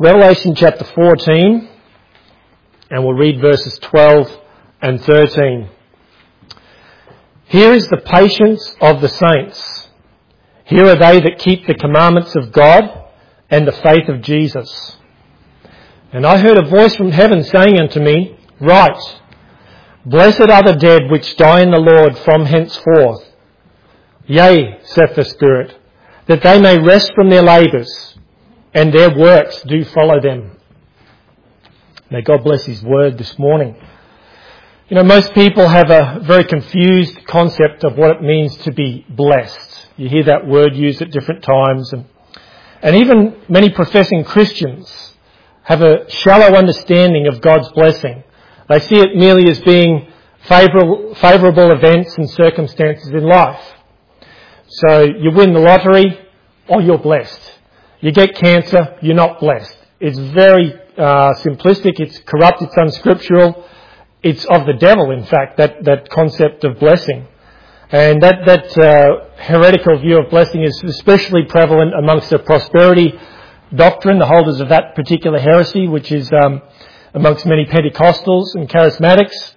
Revelation chapter 14, and we'll read verses 12 and 13. Here is the patience of the saints. Here are they that keep the commandments of God and the faith of Jesus. And I heard a voice from heaven saying unto me, Write, Blessed are the dead which die in the Lord from henceforth. Yea, saith the Spirit, that they may rest from their labours, and their works do follow them. May God bless His word this morning. You know, most people have a very confused concept of what it means to be blessed. You hear that word used at different times, and even many professing Christians have a shallow understanding of God's blessing. They see it merely as being favourable events and circumstances in life. So you win the lottery, you're blessed. You get cancer, you're not blessed. It's very simplistic, it's corrupt, it's unscriptural. It's of the devil, in fact, that concept of blessing. And that heretical view of blessing is especially prevalent amongst the prosperity doctrine, the holders of that particular heresy, which is amongst many Pentecostals and charismatics.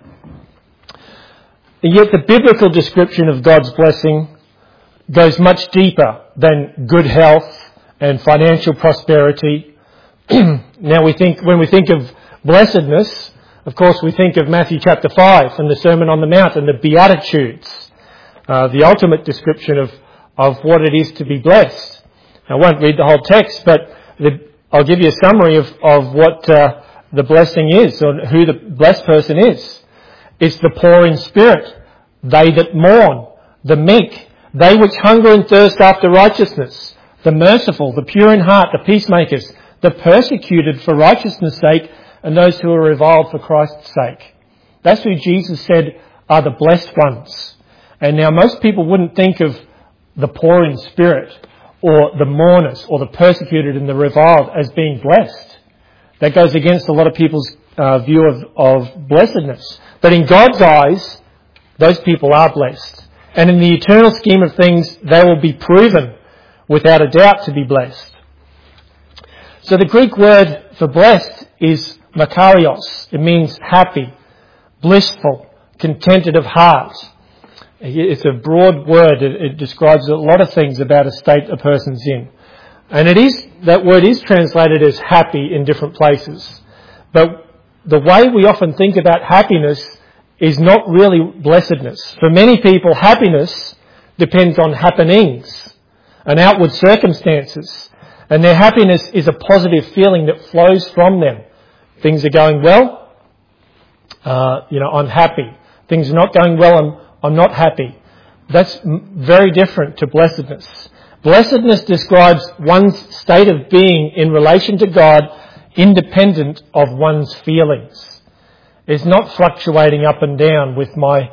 And yet the biblical description of God's blessing goes much deeper than good health and financial prosperity. Now when we think of blessedness, of course we think of Matthew chapter 5 and the Sermon on the Mount and the Beatitudes, the ultimate description of what it is to be blessed. I won't read the whole text, but I'll give you a summary of what the blessing is, or who the blessed person is. It's the poor in spirit, they that mourn, the meek, they which hunger and thirst after righteousness, the merciful, the pure in heart, the peacemakers, the persecuted for righteousness' sake, and those who are reviled for Christ's sake. That's who Jesus said are the blessed ones. And now most people wouldn't think of the poor in spirit or the mourners or the persecuted and the reviled as being blessed. That goes against a lot of people's view of blessedness. But in God's eyes, those people are blessed. And in the eternal scheme of things, they will be proven without a doubt to be blessed. So the Greek word for blessed is makarios. It means happy, blissful, contented of heart. It's a broad word. It describes a lot of things about a state a person's in. And that word is translated as happy in different places. But the way we often think about happiness is not really blessedness. For many people, happiness depends on happenings and outward circumstances. And their happiness is a positive feeling that flows from them. Things are going well, I'm happy. Things are not going well, I'm not happy. That's very different to blessedness. Blessedness describes one's state of being in relation to God, independent of one's feelings. It's not fluctuating up and down with my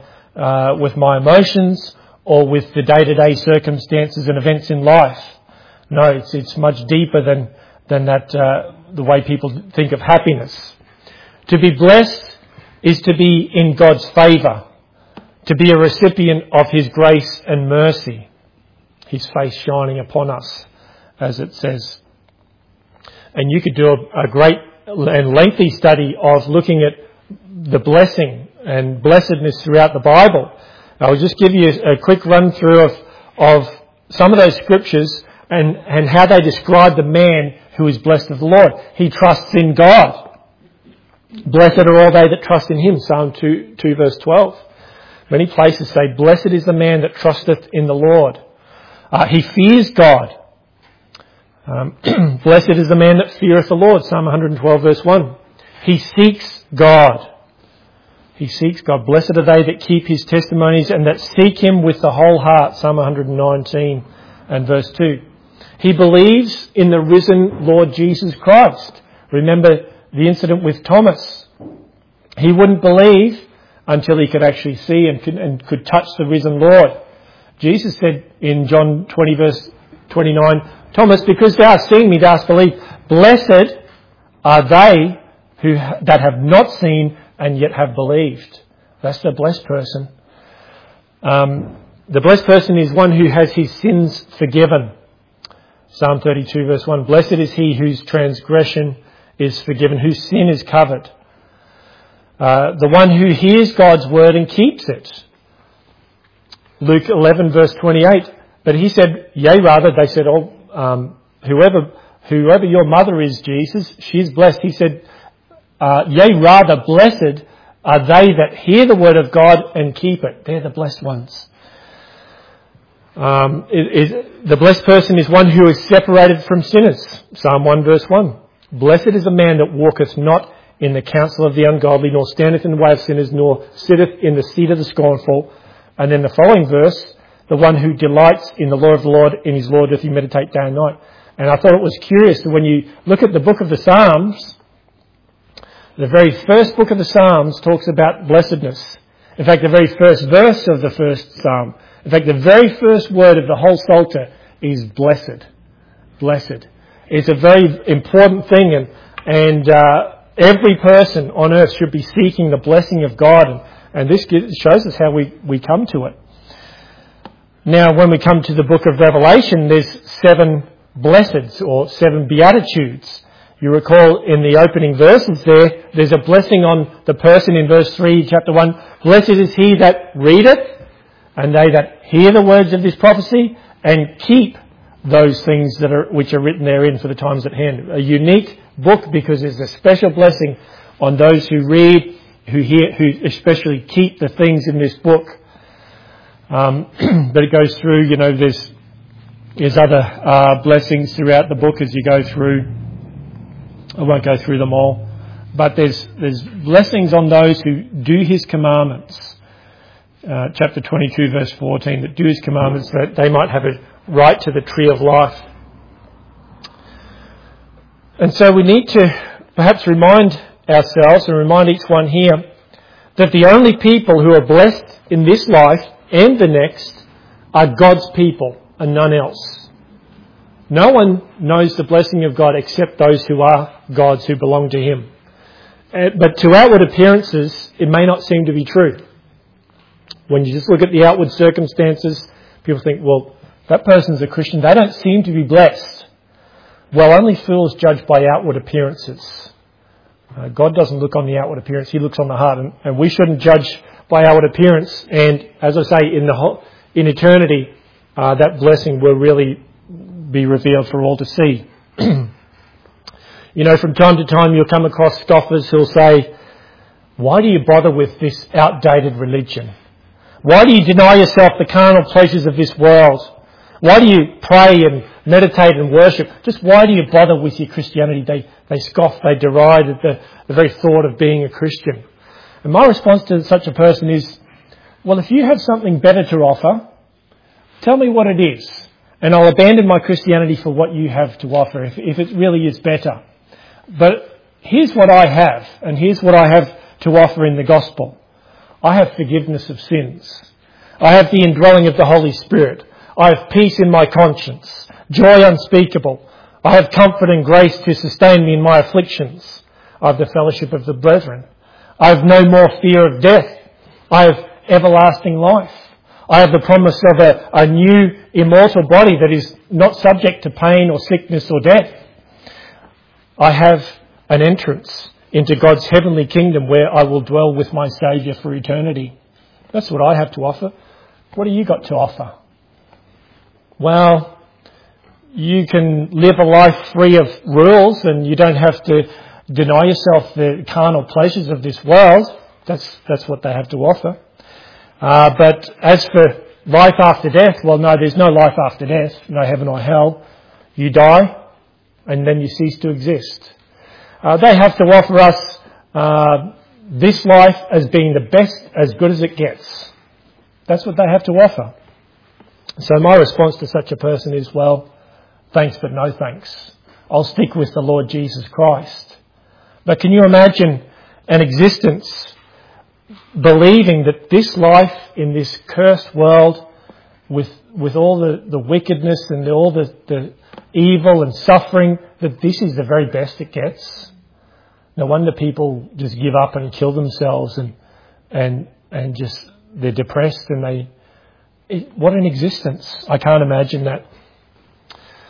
emotions or with the day-to-day circumstances and events in life. No, it's much deeper than that. The way people think of happiness. To be blessed is to be in God's favour, to be a recipient of His grace and mercy, His face shining upon us, as it says. And you could do a great and lengthy study of looking at the blessing and blessedness throughout the Bible. I'll just give you a quick run through of some of those scriptures and how they describe the man who is blessed of the Lord. He trusts in God. Blessed are all they that trust in Him, Psalm 2 verse 12. Many places say, Blessed is the man that trusteth in the Lord. He fears God. Blessed is the man that feareth the Lord, Psalm 112 verse 1. He seeks God. He seeks God. Blessed are they that keep His testimonies and that seek Him with the whole heart, Psalm 119 and verse 2. He believes in the risen Lord Jesus Christ. Remember the incident with Thomas. He wouldn't believe until he could actually see and could touch the risen Lord. Jesus said in John 20 verse 29, Thomas, because thou hast seen me, thou hast believed. Blessed are they that have not seen and yet have believed. That's the blessed person. The blessed person is one who has his sins forgiven. Psalm 32 verse 1, blessed is he whose transgression is forgiven, whose sin is covered. The one who hears God's word and keeps it. Luke 11 verse 28, but he said, yea rather, they said, whoever your mother is, Jesus, she's blessed. He said, yea rather, blessed are they that hear the word of God and keep it. They're the blessed ones. The blessed person is one who is separated from sinners. Psalm 1 verse 1. Blessed is the man that walketh not in the counsel of the ungodly, nor standeth in the way of sinners, nor sitteth in the seat of the scornful. And then the following verse, the one who delights in the law of the Lord, in his law doth he meditate day and night. And I thought it was curious that when you look at the book of the Psalms, the very first book of the Psalms talks about blessedness. In fact, the very first verse of the first Psalm, in fact, the very first word of the whole Psalter is blessed. Blessed. It's a very important thing, and every person on earth should be seeking the blessing of God, and this shows us how we come to it. Now, when we come to the book of Revelation, there's 7 blesseds or 7 beatitudes. You recall in the opening verses there's a blessing on the person in verse 3, chapter 1. Blessed is he that readeth, and they that hear the words of this prophecy, and keep those things which are written therein for the times at hand. A unique book because there's a special blessing on those who read, who hear, who especially keep the things in this book. But it goes through, there's other blessings throughout the book as you go through. I won't go through them all. But there's blessings on those who do his commandments. Chapter 22 verse 14, that do his commandments that they might have a right to the tree of life. And so we need to perhaps remind ourselves and remind each one here that the only people who are blessed in this life and the next are God's people and none else. No one knows the blessing of God except those who are God's, who belong to him. But to outward appearances, it may not seem to be true. When you just look at the outward circumstances, people think, well, that person's a Christian. They don't seem to be blessed. Well, only fools judge by outward appearances. God doesn't look on the outward appearance. He looks on the heart. And we shouldn't judge by outward appearance. And as I say, in eternity, that blessing will really be revealed for all to see. From time to time you'll come across scoffers who'll say, why do you bother with this outdated religion? Why do you deny yourself the carnal pleasures of this world? Why do you pray and meditate and worship? Just why do you bother with your Christianity? They scoff, they deride at the very thought of being a Christian. And my response to such a person is, well, if you have something better to offer, tell me what it is. And I'll abandon my Christianity for what you have to offer, if it really is better. But here's what I have, and here's what I have to offer in the gospel. I have forgiveness of sins. I have the indwelling of the Holy Spirit. I have peace in my conscience, joy unspeakable. I have comfort and grace to sustain me in my afflictions. I have the fellowship of the brethren. I have no more fear of death. I have everlasting life. I have the promise of a new immortal body that is not subject to pain or sickness or death. I have an entrance into God's heavenly kingdom where I will dwell with my Saviour for eternity. That's what I have to offer. What do you got to offer? Well, you can live a life free of rules and you don't have to deny yourself the carnal pleasures of this world. That's what they have to offer. But as for life after death, well, no, there's no life after death, no heaven or hell. You die and then you cease to exist. They have to offer us this life as being the best, as good as it gets. That's what they have to offer. So my response to such a person is, well, thanks but no thanks. I'll stick with the Lord Jesus Christ. But can you imagine an existence believing that this life in this cursed world with all the wickedness and all the evil and suffering, that this is the very best it gets? No wonder people just give up and kill themselves and just they're depressed and what an existence. I can't imagine that.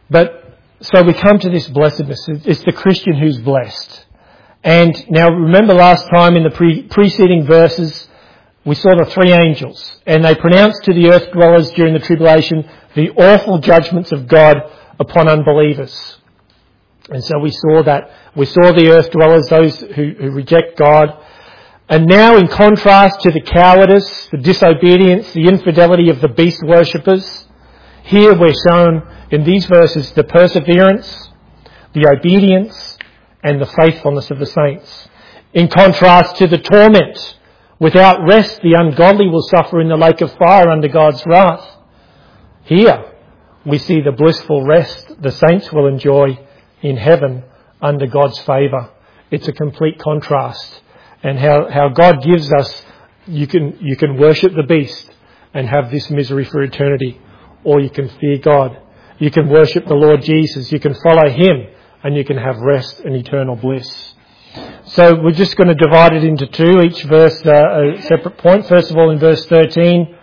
But so we come to this blessedness. It's the Christian who's blessed. And now remember last time in the preceding verses, we saw the three angels, and they pronounced to the earth dwellers during the tribulation the awful judgments of God upon unbelievers. And so we saw that. We saw the earth dwellers, those who reject God. And now in contrast to the cowardice, the disobedience, the infidelity of the beast worshippers, here we're shown in these verses the perseverance, the obedience, and the faithfulness of the saints. In contrast to the torment, without rest, the ungodly will suffer in the lake of fire under God's wrath. Here we see the blissful rest the saints will enjoy in heaven under God's favour. It's a complete contrast. And how God gives us, you can worship the beast and have this misery for eternity, or you can fear God. You can worship the Lord Jesus. You can follow Him, and you can have rest and eternal bliss. So we're just going to divide it into two, each verse a separate point. First of all, in verse 12,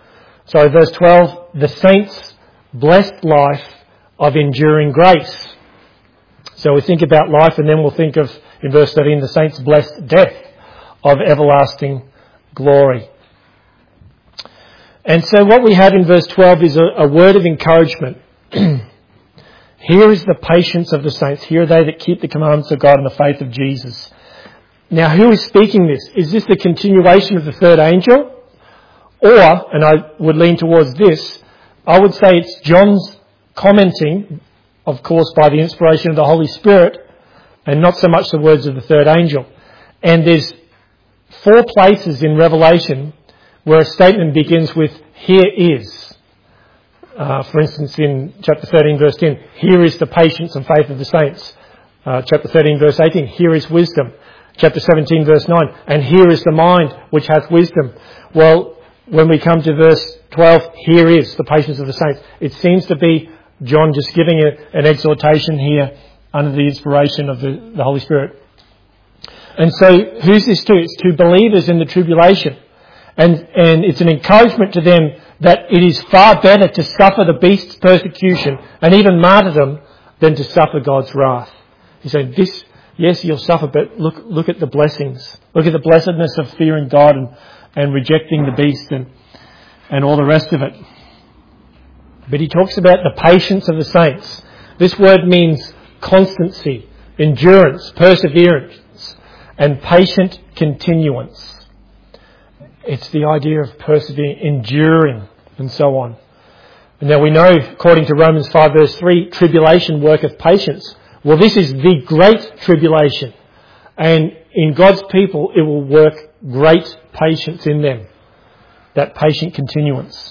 the saints' blessed life of enduring grace. So we think about life, and then we'll think of, in verse 13, the saints' blessed death of everlasting glory. And so what we have in verse 12 is a word of encouragement. Here is the patience of the saints. Here are they that keep the commandments of God and the faith of Jesus. Now, who is speaking this? Is this the continuation of the third angel? Or, and I would lean towards this, I would say it's John's commenting, of course, by the inspiration of the Holy Spirit, and not so much the words of the third angel. And there's 4 places in Revelation where a statement begins with, here is. For instance, in chapter 13, verse 10, here is the patience and faith of the saints. Chapter 13, verse 18, here is wisdom. Chapter 17, verse 9, and here is the mind which hath wisdom. Well, when we come to verse 12, here is the patience of the saints. It seems to be John just giving an exhortation here under the inspiration of the Holy Spirit. And so, who's this to? It's to believers in the tribulation. And it's an encouragement to them that it is far better to suffer the beast's persecution and even martyrdom than to suffer God's wrath. He's saying, this, yes, you'll suffer, but look at the blessings. Look at the blessedness of fearing God and rejecting the beast and all the rest of it. But he talks about the patience of the saints. This word means constancy, endurance, perseverance, and patient continuance. It's the idea of persevering, enduring, and so on. And now we know, according to Romans 5 verse 3, tribulation worketh patience. Well, this is the great tribulation. And in God's people, it will work great patience in them. That patient continuance.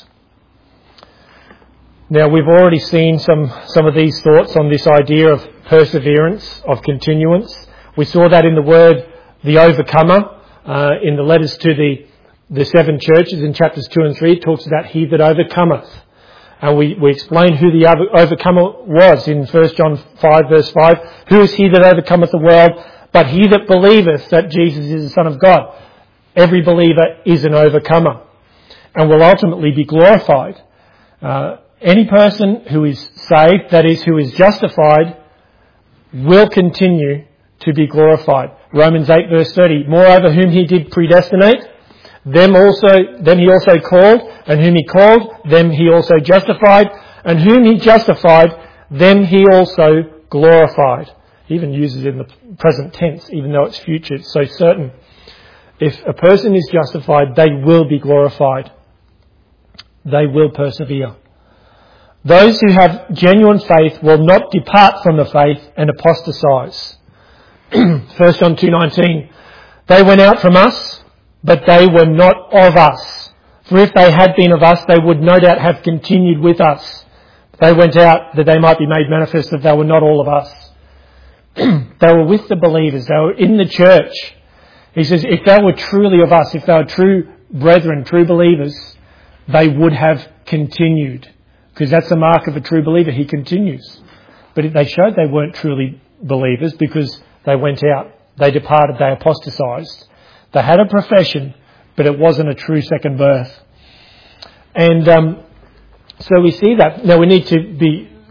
Now, we've already seen some of these thoughts on this idea of perseverance, of continuance. We saw that in the word, the overcomer, in the letters to the 7 churches in chapters 2 and 3. It talks about he that overcometh. And we explained who the overcomer was in 1 John 5 verse 5. Who is he that overcometh the world? But he that believeth that Jesus is the Son of God. Every believer is an overcomer and will ultimately be glorified. Any person who is saved, that is, who is justified, will continue to be glorified. Romans 8 verse 30. Moreover, whom he did predestinate, them he also called, and whom he called, them he also justified, and whom he justified, them he also glorified. He even uses it in the present tense, even though it's future, it's so certain. If a person is justified, they will be glorified. They will persevere. Those who have genuine faith will not depart from the faith and apostatize. 1 John 2:19. They went out from us, but they were not of us. For if they had been of us, they would no doubt have continued with us. They went out that they might be made manifest that they were not all of us. They were with the believers. They were in the church. He says, if they were truly of us, if they were true brethren, true believers, they would have continued. Because that's the mark of a true believer. He continues. But they showed they weren't truly believers because they went out. They departed. They apostatized. They had a profession, but it wasn't a true second birth. And so we see that. Now we need to be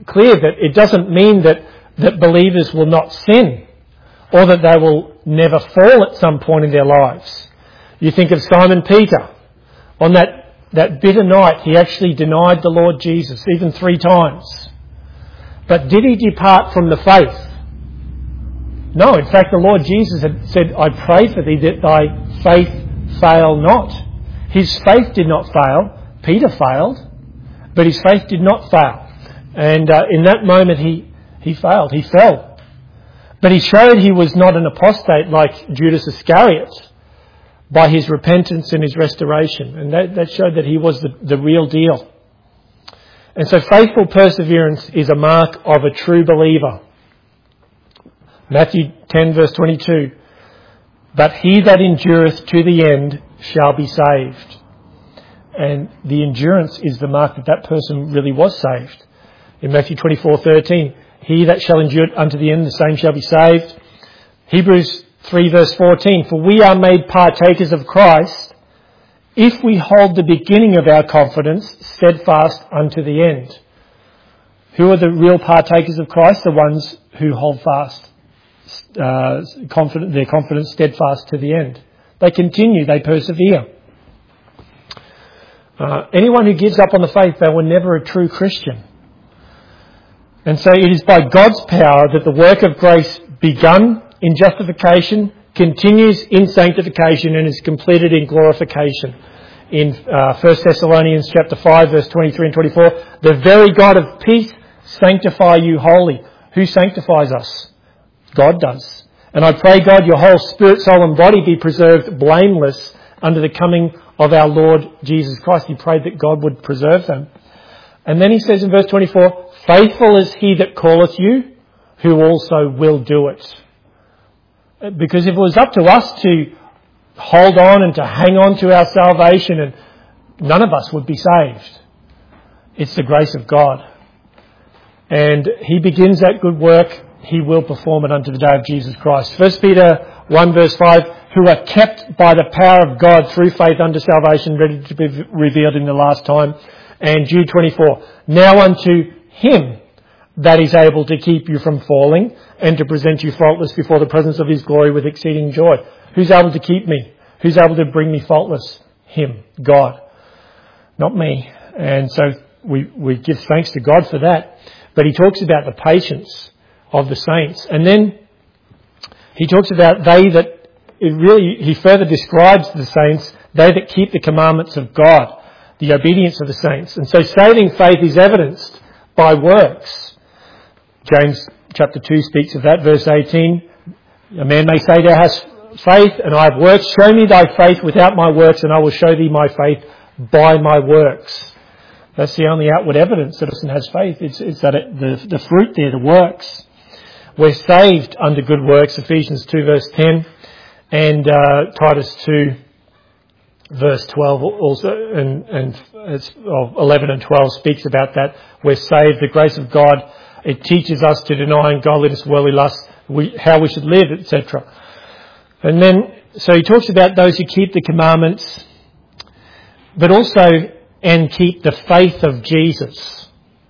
clear that it doesn't mean that believers will not sin or that they will never fall at some point in their lives. You think of Simon Peter. On that bitter night, he actually denied the Lord Jesus, even 3 times. But did he depart from the faith? No, in fact, the Lord Jesus had said, I pray for thee that thy faith fail not. His faith did not fail. Peter failed, but his faith did not fail. And in that moment, he failed. He fell. But he showed he was not an apostate like Judas Iscariot by his repentance and his restoration. And that showed that he was the real deal. And so faithful perseverance is a mark of a true believer. Matthew 10 verse 22. But he that endureth to the end shall be saved. And the endurance is the mark that person really was saved. In Matthew 24:13, he that shall endure unto the end, the same shall be saved. Hebrews 3 verse 14, for we are made partakers of Christ if we hold the beginning of our confidence steadfast unto the end. Who are the real partakers of Christ? The ones who hold fast their confidence steadfast to the end. They continue, they persevere. Anyone who gives up on the faith, they were never a true Christian. And so it is by God's power that the work of grace begun in justification continues in sanctification and is completed in glorification. In 1 Thessalonians chapter 5 verse 23 and 24, the very God of peace sanctify you wholly. Who sanctifies us? God does. And I pray, God, your whole spirit, soul and body be preserved blameless under the coming of our Lord Jesus Christ. He prayed that God would preserve them. And then he says in verse 24, faithful is he that calleth you, who also will do it. Because if it was up to us to hold on and to hang on to our salvation, and none of us would be saved. It's the grace of God. And he begins that good work. He will perform it unto the day of Jesus Christ. 1 Peter 1 verse 5, who are kept by the power of God through faith unto salvation, ready to be revealed in the last time. And Jude 24, now unto him that is able to keep you from falling and to present you faultless before the presence of his glory with exceeding joy. Who's able to keep me? Who's able to bring me faultless? Him, God, not me. And so we give thanks to God for that. But he talks about the patience of the saints. And then he talks about he further describes the saints, they that keep the commandments of God, the obedience of the saints. And so saving faith is evidenced by works. James chapter 2 speaks of that, verse 18. A man may say, thou hast faith and I have works. Show me thy faith without my works and I will show thee my faith by my works. That's the only outward evidence that a person has faith. It's that the fruit there, the works. We're saved under good works, Ephesians 2 verse 10 and Titus 2 verse 12 also, and it's 11 and 12 speaks about that. We're saved, the grace of God. It teaches us to deny ungodliness, worldly lust, how we should live, etc. And then, so he talks about those who keep the commandments, but also, and keep the faith of Jesus.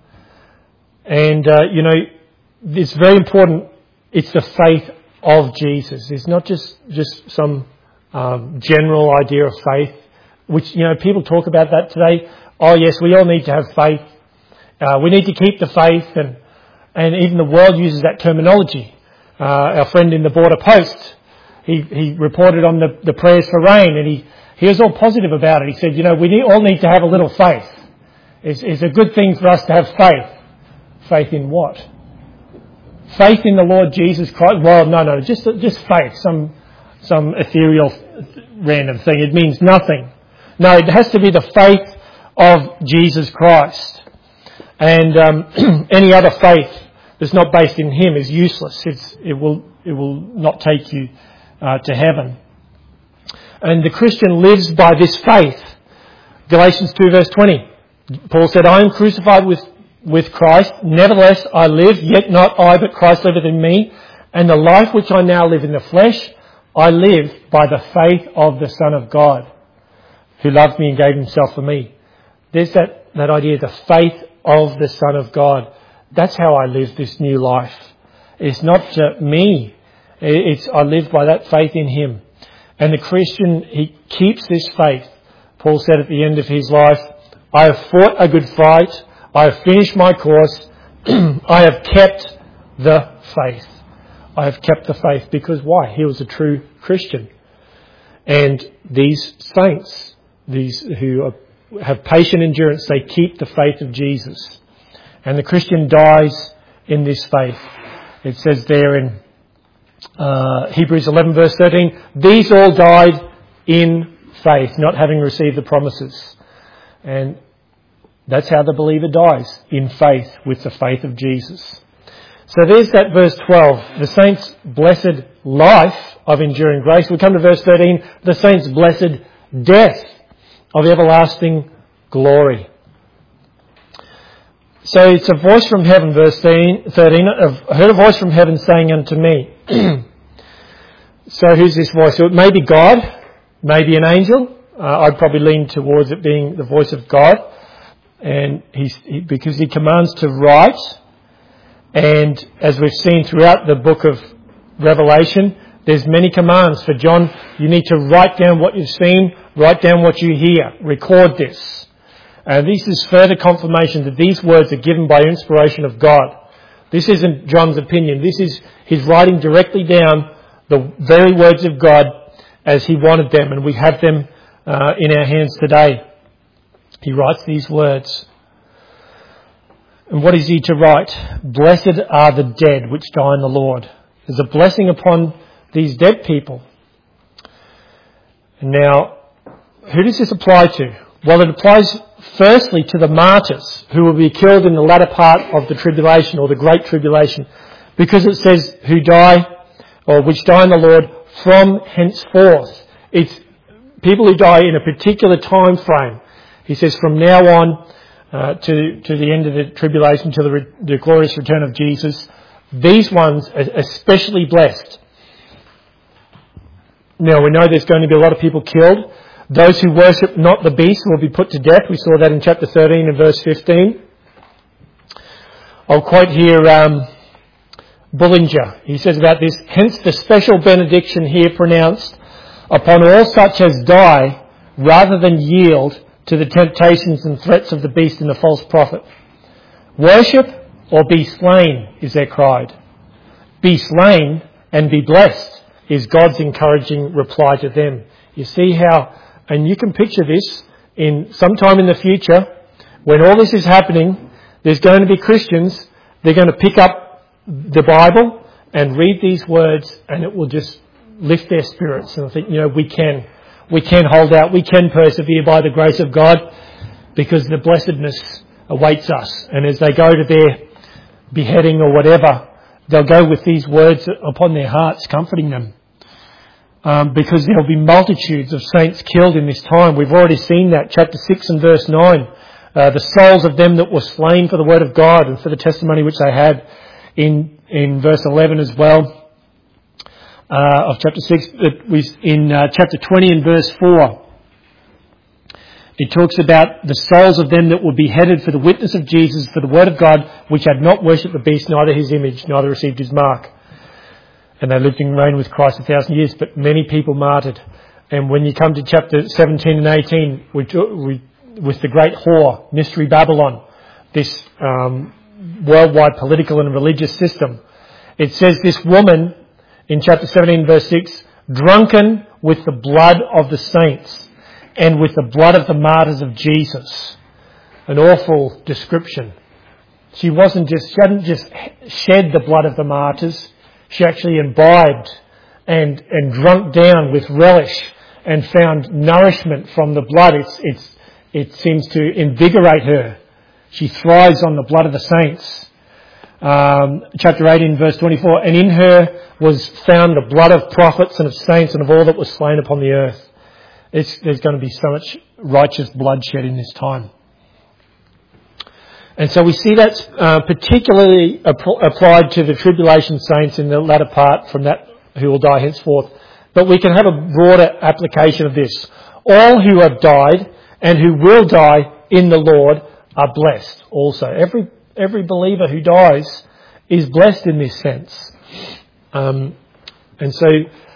And, it's very important. It's the faith of Jesus. It's not just some general idea of faith, which, people talk about that today. Oh yes, we all need to have faith. We need to keep the faith, and even the world uses that terminology. Our friend in the Border Post, he reported on the prayers for rain, and he was all positive about it. He said, we all need to have a little faith. It's a good thing for us to have faith. Faith in what? Faith in the Lord Jesus Christ? Well, no, just faith, some ethereal random thing. It means nothing. No, it has to be the faith of Jesus Christ. And any other faith that's not based in him is useless. It will not take you to heaven. And the Christian lives by this faith. Galatians 2 verse 20. Paul said, I am crucified with Christ. Nevertheless, I live, yet not I, but Christ liveth in me. And the life which I now live in the flesh, I live by the faith of the Son of God, who loved me and gave himself for me. There's that idea, the faith of the Son of God. That's how I live this new life. It's not me. I live by that faith in him. And the Christian, he keeps this faith. Paul said at the end of his life, I have fought a good fight. I have finished my course. I have kept the faith. I have kept the faith. Because why? He was a true Christian. And these saints, these who have patient endurance, they keep the faith of Jesus. And the Christian dies in this faith. It says there in Hebrews 11 verse 13, these all died in faith, not having received the promises. And that's how the believer dies, in faith, with the faith of Jesus. So there's that verse 12, the saints' blessed life of enduring grace. We come to verse 13, the saints' blessed death of everlasting glory. So it's a voice from heaven, verse 13, I heard a voice from heaven saying unto me. So who's this voice? So it may be God, maybe an angel. I'd probably lean towards it being the voice of God. And because he commands to write. And as we've seen throughout the book of Revelation, there's many commands for John. You need to write down what you've seen, write down what you hear, record this. And this is further confirmation that these words are given by inspiration of God. This isn't John's opinion. This is his writing directly down the very words of God as he wanted them. And we have them in our hands today. He writes these words. And what is he to write? Blessed are the dead which die in the Lord. There's a blessing upon these dead people. And now, who does this apply to? Well, it applies firstly to the martyrs who will be killed in the latter part of the tribulation or the great tribulation. Because it says who die, or which die in the Lord from henceforth. It's people who die in a particular time frame. He says from now on to the end of the tribulation, to the glorious return of Jesus. These ones are especially blessed. Now we know there's going to be a lot of people killed. Those who worship not the beast will be put to death. We saw that in chapter 13 and verse 15. I'll quote here Bullinger. He says about this, hence the special benediction here pronounced upon all such as die rather than yield to the temptations and threats of the beast and the false prophet. Worship or be slain is their cry. Be slain and be blessed is God's encouraging reply to them. You see how, and you can picture this in sometime in the future when all this is happening, there's going to be Christians, they're going to pick up the Bible and read these words and it will just lift their spirits. And I think, we can hold out, we can persevere by the grace of God because the blessedness awaits us. And as they go to their beheading or whatever, they'll go with these words upon their hearts, comforting them. Because there will be multitudes of saints killed in this time. We've already seen that, chapter 6 and verse 9. The souls of them that were slain for the word of God and for the testimony which they had in verse 11 as well. Of chapter 6, in chapter 20 and verse 4, it talks about the souls of them that were beheaded for the witness of Jesus, for the word of God, which had not worshipped the beast, neither his image, neither received his mark. And they lived and reigned with Christ 1,000 years, but many people martyred. And when you come to chapter 17 and 18, with the great whore, Mystery Babylon, this worldwide political and religious system, it says this woman, in chapter 17 verse 6, drunken with the blood of the saints and with the blood of the martyrs of Jesus. An awful description. She hadn't just shed the blood of the martyrs, she actually imbibed and drunk down with relish and found nourishment from the blood. It seems to invigorate her. She thrives on the blood of the saints. Chapter 18 verse 24, and in her was found the blood of prophets and of saints and of all that was slain upon the earth. There's going to be so much righteous bloodshed in this time. And so we see that's particularly applied to the tribulation saints in the latter part from that who will die henceforth. But we can have a broader application of this. All who have died and who will die in the Lord are blessed also. Every believer who dies is blessed in this sense. And so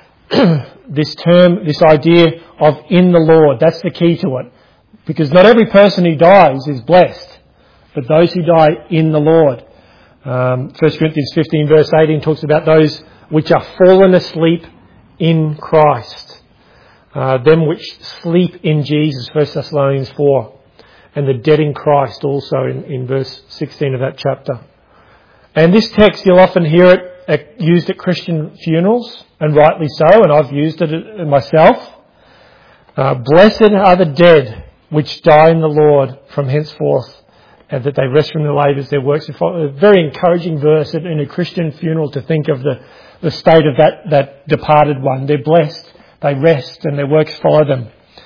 this idea of in the Lord, that's the key to it. Because not every person who dies is blessed, but those who die in the Lord. 1 Corinthians 15 verse 18 talks about those which are fallen asleep in Christ. Them which sleep in Jesus, 1 Thessalonians 4. And the dead in Christ also in verse 16 of that chapter. And this text, you'll often hear it used at Christian funerals, and rightly so, and I've used it myself. Blessed are the dead which die in the Lord from henceforth, and that they rest from their labours, their works. A very encouraging verse in a Christian funeral to think of the state of that departed one. They're blessed, they rest, and their works follow them.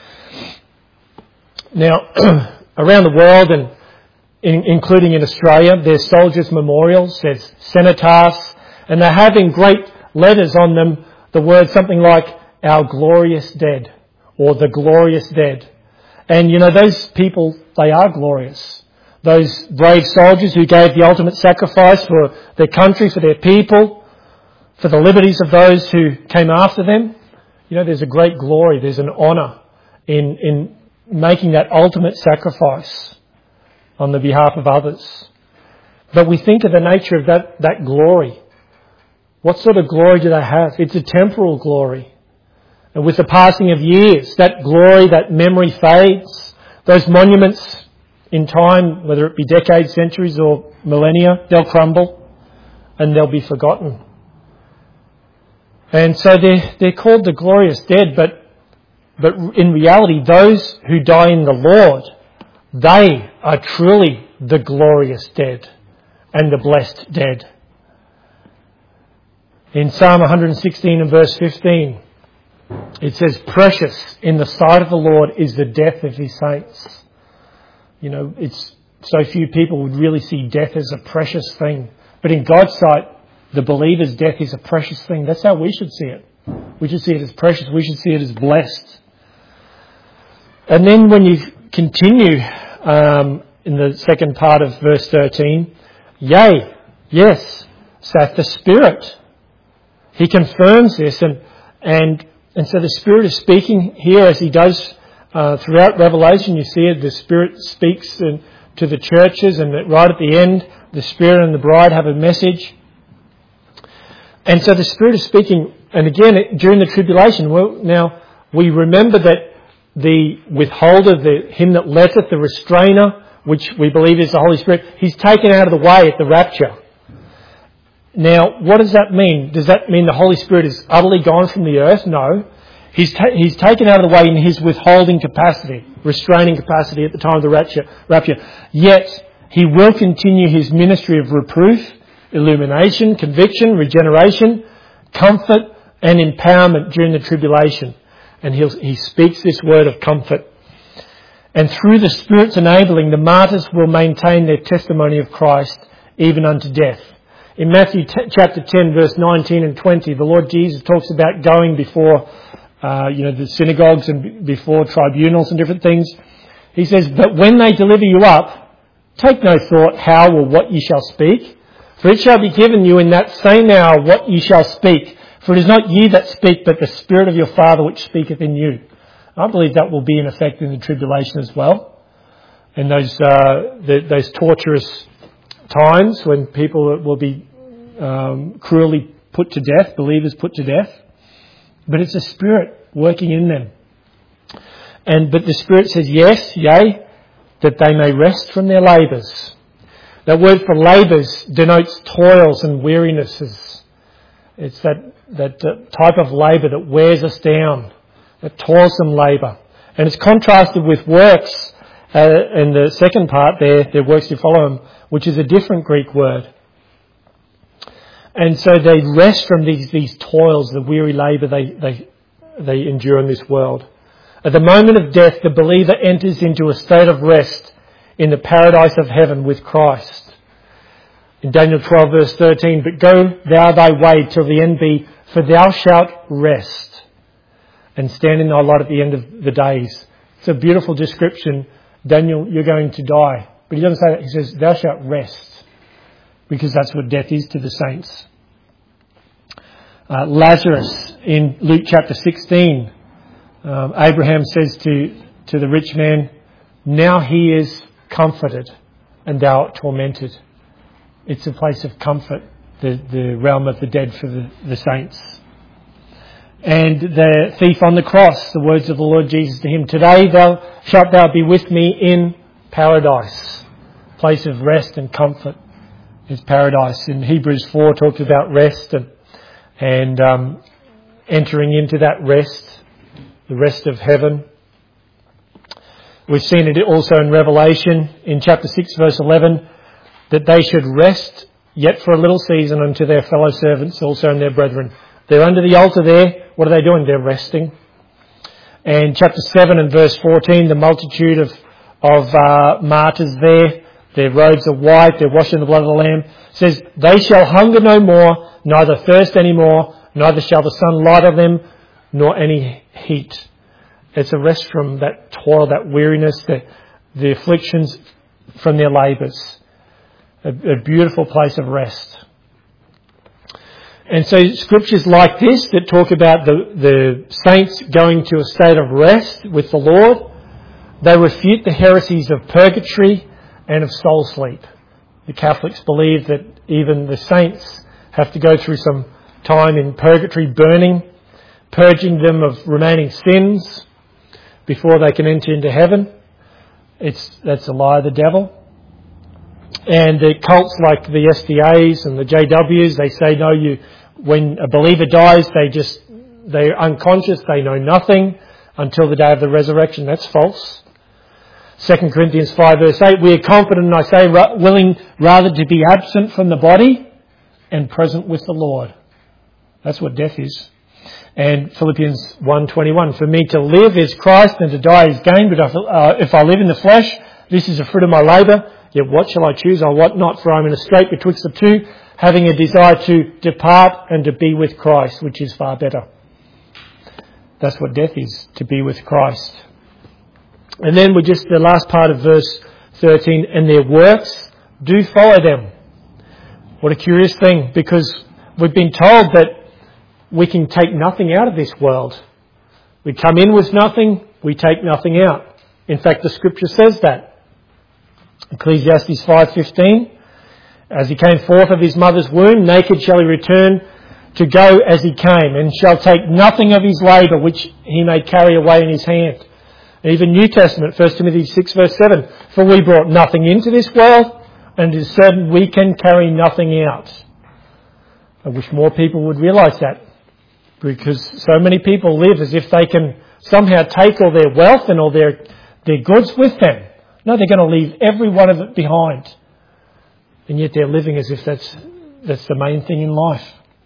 Now, around the world, and including in Australia, there's soldiers' memorials, there's cenotaphs, and they have in great letters on them the word something like, our glorious dead, or the glorious dead. And you know, those people, they are glorious. Those brave soldiers who gave the ultimate sacrifice for their country, for their people, for the liberties of those who came after them. You know, there's a great glory, there's an honour in making that ultimate sacrifice on the behalf of others. But we think of the nature of that glory. What sort of glory do they have? It's a temporal glory. And with the passing of years, that glory, that memory fades. Those monuments in time, whether it be decades, centuries or millennia, they'll crumble and they'll be forgotten. And so they're called the glorious dead, but in reality, those who die in the Lord, they are truly the glorious dead and the blessed dead. In Psalm 116 and verse 15, it says, precious in the sight of the Lord is the death of his saints. You know, it's so few people would really see death as a precious thing. But in God's sight, the believer's death is a precious thing. That's how we should see it. We should see it as precious. We should see it as blessed. And then when you continue in the second part of verse 13, yea, yes, saith the Spirit. He confirms this, and so the Spirit is speaking here as he does throughout Revelation. You see it, the Spirit speaks to the churches, and right at the end, the Spirit and the bride have a message. And so the Spirit is speaking, and again, during the tribulation, now we remember that the withholder, him that letteth, the restrainer, which we believe is the Holy Spirit, he's taken out of the way at the rapture. Now, what does that mean? Does that mean the Holy Spirit is utterly gone from the earth? No. He's taken out of the way in his withholding capacity, restraining capacity at the time of the rapture. Yet, he will continue his ministry of reproof, illumination, conviction, regeneration, comfort and empowerment during the tribulation. And he speaks this word of comfort. And through the Spirit's enabling, the martyrs will maintain their testimony of Christ even unto death. In Matthew chapter 10, verse 19 and 20, the Lord Jesus talks about going before, the synagogues and before tribunals and different things. He says, but when they deliver you up, take no thought how or what ye shall speak, for it shall be given you in that same hour what ye shall speak. For it is not ye that speak, but the Spirit of your Father which speaketh in you. I believe that will be in effect in the tribulation as well. And those torturous times when people will be cruelly put to death, believers put to death. But it's the Spirit working in them. But the Spirit says, yes, yea, that they may rest from their labours. That word for labours denotes toils and wearinesses. It's that type of labour that wears us down, that toilsome labour. And it's contrasted with works, in the second part there, their works to follow them, which is a different Greek word. And so they rest from these toils, the weary labour they endure in this world. At the moment of death, the believer enters into a state of rest in the paradise of heaven with Christ. In Daniel 12 verse 13, but go thou thy way till the end be, for thou shalt rest and stand in thy lot at the end of the days. It's a beautiful description. Daniel, you're going to die. But he doesn't say that. He says, thou shalt rest. because that's what death is to the saints. Lazarus in Luke chapter 16, Abraham says to the rich man, now he is comforted and thou art tormented. It's a place of comfort, the realm of the dead for the saints. And the thief on the cross, the words of the Lord Jesus to him, today shalt thou be with me in paradise. Place of rest and comfort is paradise. In Hebrews 4 talks about rest and entering into that rest, the rest of heaven. We've seen it also in Revelation in chapter 6 verse 11 that they should rest yet for a little season unto their fellow servants also and their brethren. They're under the altar there. What are they doing? They're resting. And chapter 7 and verse 14, the multitude of martyrs there, their robes are white, they're washed in the blood of the Lamb, says, they shall hunger no more, neither thirst any more, neither shall the sun light on them, nor any heat. It's a rest from that toil, that weariness, the afflictions from their labours. A beautiful place of rest. And so scriptures like this that talk about the saints going to a state of rest with the Lord, they refute the heresies of purgatory and of soul sleep. The Catholics believe that even the saints have to go through some time in purgatory burning, purging them of remaining sins before they can enter into heaven. That's a lie of the devil. And the cults like the SDAs and the JWs, they say, no, when a believer dies, they're unconscious, they know nothing until the day of the resurrection. That's false. 2 Corinthians 5 verse 8, we are confident, and I say, willing rather to be absent from the body and present with the Lord. That's what death is. And Philippians 1:21, for me to live is Christ and to die is gain, but if I live in the flesh, this is the fruit of my labour. Yet what shall I choose? I what not, for I am in a strait betwixt the two, having a desire to depart and to be with Christ, which is far better. That's what death is, to be with Christ. And then the last part of verse 13, and their works do follow them. What a curious thing, because we've been told that we can take nothing out of this world. We come in with nothing, we take nothing out. In fact, the scripture says that. Ecclesiastes 5:15, as he came forth of his mother's womb, naked shall he return to go as he came, and shall take nothing of his labour which he may carry away in his hand. Even New Testament, 1 Timothy 6 verse 7, for we brought nothing into this world, and it is certain we can carry nothing out. I wish more people would realise that, because so many people live as if they can somehow take all their wealth and all their goods with them. No, they're going to leave every one of it behind. And yet they're living as if that's the main thing in life.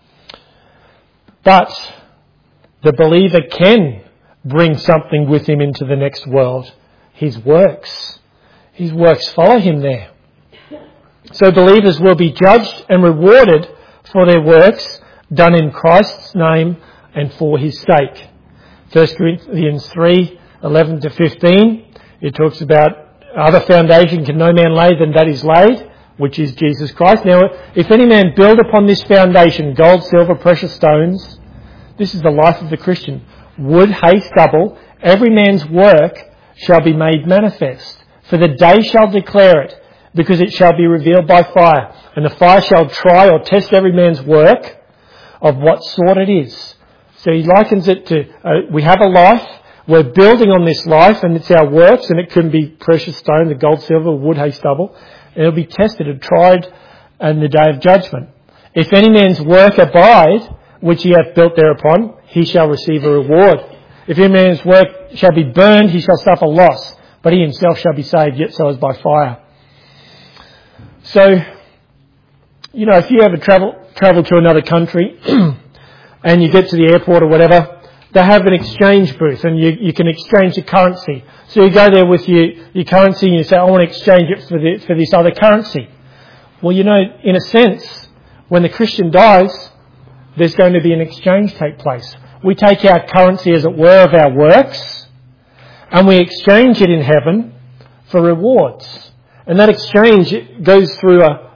But the believer can bring something with him into the next world. His works. His works follow him there. So believers will be judged and rewarded for their works done in Christ's name and for his sake. 1 Corinthians 3:11 to 15, it talks about other foundation can no man lay than that is laid, which is Jesus Christ. Now, if any man build upon this foundation gold, silver, precious stones, this is the life of the Christian, wood, hay, stubble, every man's work shall be made manifest. For the day shall declare it, because it shall be revealed by fire. And the fire shall try or test every man's work of what sort it is. So he likens it to, we have a life, we're building on this life, and it's our works, and it can be precious stone, the gold, silver, wood, hay, stubble, and it'll be tested and tried in the day of judgment. If any man's work abide, which he hath built thereupon, he shall receive a reward. If any man's work shall be burned, he shall suffer loss, but he himself shall be saved, yet so as by fire. So, if you ever travel to another country and you get to the airport or whatever, they have an exchange booth and you can exchange the currency. So you go there with your currency and you say, I want to exchange it for this other currency. Well, in a sense, when the Christian dies, there's going to be an exchange take place. We take our currency, as it were, of our works, and we exchange it in heaven for rewards. And that exchange goes through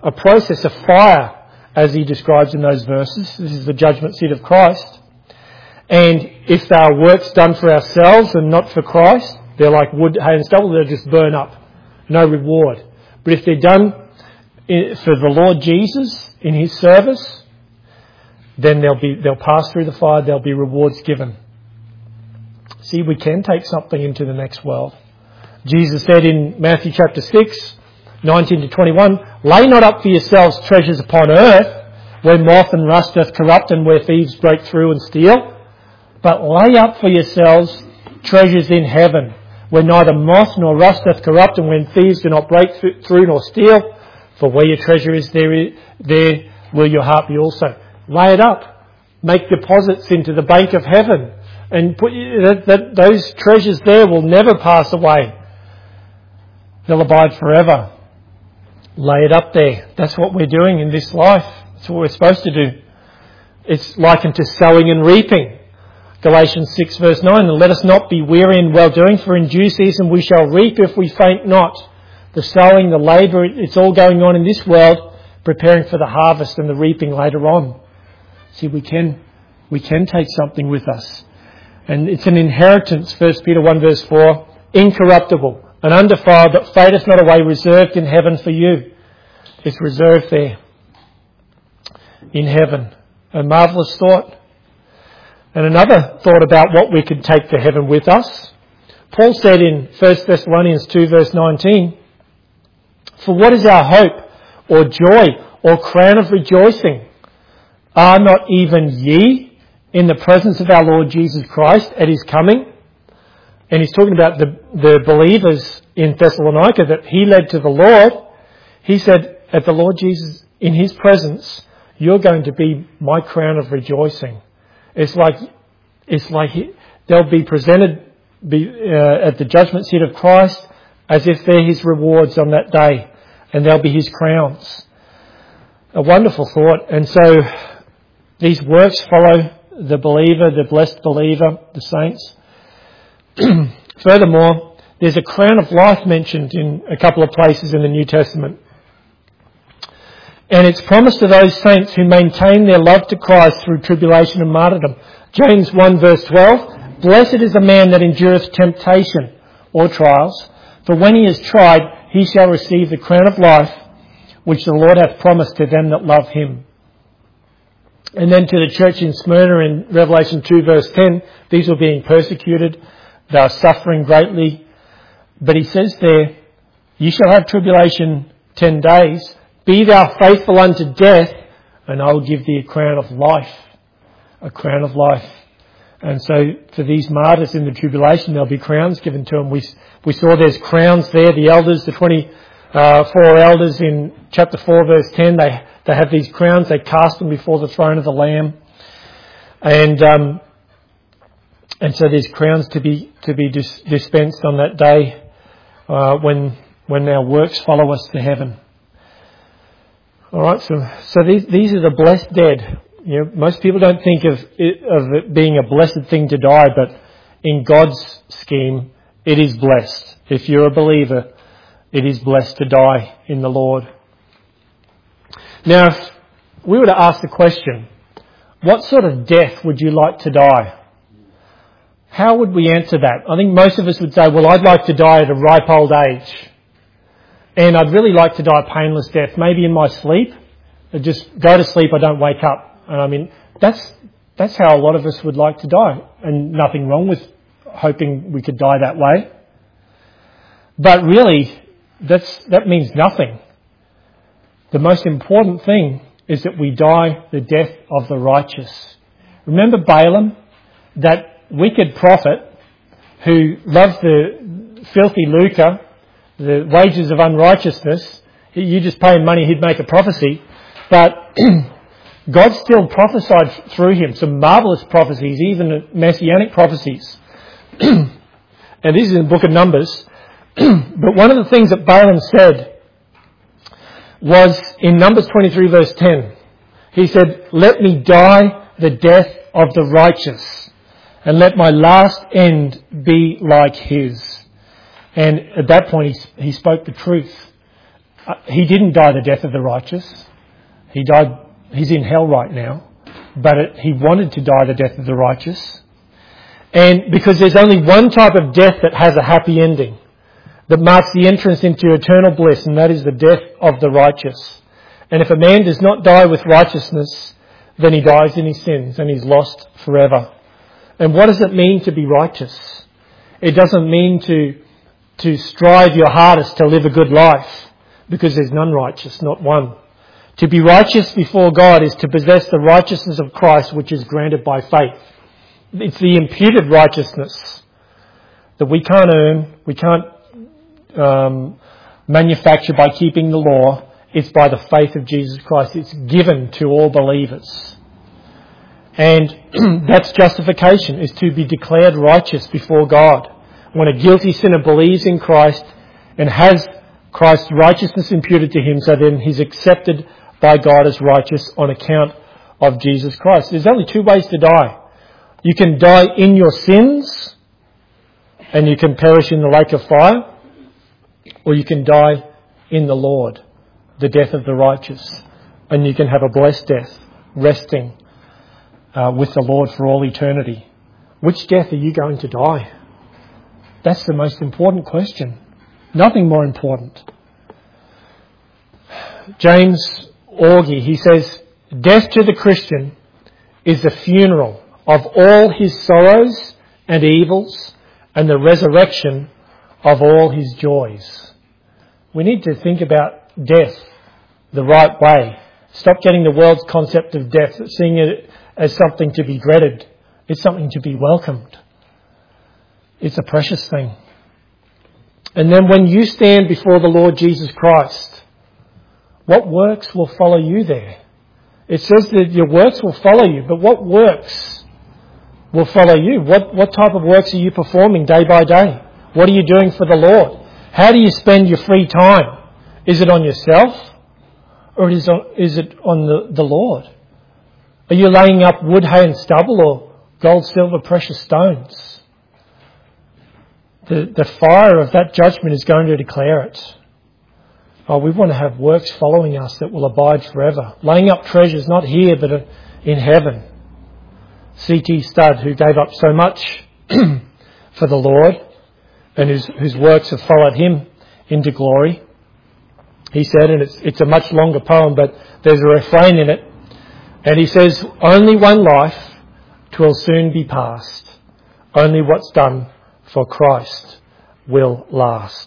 a process of fire, as he describes in those verses. This is the judgment seat of Christ. And if they are works done for ourselves and not for Christ, they're like wood, hay and stubble, they'll just burn up. No reward. But if they're done for the Lord Jesus in his service, then they'll pass through the fire, there'll be rewards given. See, we can take something into the next world. Jesus said in Matthew chapter 6, 19 to 21, lay not up for yourselves treasures upon earth, where moth and rust doth corrupt and where thieves break through and steal, but lay up for yourselves treasures in heaven, where neither moth nor rust doth corrupt and when thieves do not break through nor steal. For where your treasure is, there will your heart be also. Lay it up. Make deposits into the bank of heaven. And put those treasures there will never pass away. They'll abide forever. Lay it up there. That's what we're doing in this life. That's what we're supposed to do. It's likened to sowing and reaping. Galatians 6 verse 9, and let us not be weary in well-doing, for in due season we shall reap if we faint not. The sowing, the labour, it's all going on in this world, preparing for the harvest and the reaping later on. See, we can take something with us. And it's an inheritance, 1 Peter 1 verse 4, incorruptible and undefiled, that fadeth not away, reserved in heaven for you. It's reserved there in heaven. A marvellous thought. And another thought about what we could take to heaven with us. Paul said in 1 Thessalonians 2 verse 19, for what is our hope or joy or crown of rejoicing? Are not even ye in the presence of our Lord Jesus Christ at his coming? And he's talking about the believers in Thessalonica that he led to the Lord. He said, at the Lord Jesus, in his presence, you're going to be my crown of rejoicing. It's like they'll be presented at the judgment seat of Christ as if they're his rewards on that day, and they'll be his crowns. A wonderful thought. And so these works follow the believer, the blessed believer, the saints. Furthermore, there's a crown of life mentioned in a couple of places in the New Testament. And it's promised to those saints who maintain their love to Christ through tribulation and martyrdom. James 1 verse 12, blessed is the man that endureth temptation or trials, for when he is tried, he shall receive the crown of life, which the Lord hath promised to them that love him. And then to the church in Smyrna in Revelation 2 verse 10, these were being persecuted, they are suffering greatly. But he says there, ye shall have tribulation 10 days, be thou faithful unto death, and I will give thee a crown of life. A crown of life. And so for these martyrs in the tribulation, there'll be crowns given to them. We saw there's crowns there. The elders, the 24 elders in chapter 4 verse 10, they have these crowns. They cast them before the throne of the Lamb. And so there's crowns to be dispensed on that day when our works follow us to heaven. All right, so these are the blessed dead. You know, most people don't think of it being a blessed thing to die, but in God's scheme, it is blessed. If you're a believer, it is blessed to die in the Lord. Now, if we were to ask the question, what sort of death would you like to die? How would we answer that? I think most of us would say, well, I'd like to die at a ripe old age. And I'd really like to die a painless death, maybe in my sleep. I just go to sleep, I don't wake up. And I mean, that's how a lot of us would like to die. And nothing wrong with hoping we could die that way. But really, that means nothing. The most important thing is that we die the death of the righteous. Remember Balaam, that wicked prophet who loved the filthy lucre, the wages of unrighteousness. You just pay him money, he'd make a prophecy. But God still prophesied through him some marvellous prophecies, even messianic prophecies. And this is in the book of Numbers. But one of the things that Balaam said was in Numbers 23 verse 10. He said, let me die the death of the righteous, and let my last end be like his. And at that point he spoke the truth. He didn't die the death of the righteous. He's in hell right now. But he wanted to die the death of the righteous. And because there's only one type of death that has a happy ending, that marks the entrance into eternal bliss, and that is the death of the righteous. And if a man does not die with righteousness, then he dies in his sins and he's lost forever. And what does it mean to be righteous? It doesn't mean to strive your hardest to live a good life, because there's none righteous, not one. To be righteous before God is to possess the righteousness of Christ, which is granted by faith. It's the imputed righteousness that we can't earn, we can't manufacture by keeping the law. It's by the faith of Jesus Christ. It's given to all believers. And that's justification, is to be declared righteous before God. When a guilty sinner believes in Christ and has Christ's righteousness imputed to him, so then he's accepted by God as righteous on account of Jesus Christ. There's only two ways to die. You can die in your sins and you can perish in the lake of fire, or you can die in the Lord, the death of the righteous, and you can have a blessed death, resting with the Lord for all eternity. Which death are you going to die? That's the most important question. Nothing more important. James Augie, he says, death to the Christian is the funeral of all his sorrows and evils and the resurrection of all his joys. We need to think about death the right way. Stop getting the world's concept of death, seeing it as something to be dreaded. It's something to be welcomed. It's a precious thing. And then when you stand before the Lord Jesus Christ, what works will follow you there? It says that your works will follow you, but what works will follow you? What type of works are you performing day by day? What are you doing for the Lord? How do you spend your free time? Is it on yourself, or is it on the Lord? Are you laying up wood, hay and stubble, or gold, silver, precious stones? The fire of that judgment is going to declare it. Oh, we want to have works following us that will abide forever. Laying up treasures not here but in heaven. C.T. Studd, who gave up so much for the Lord and whose works have followed him into glory, he said, and it's a much longer poem, but there's a refrain in it, and he says, only one life, 'twill soon be past. Only what's done for Christ will last.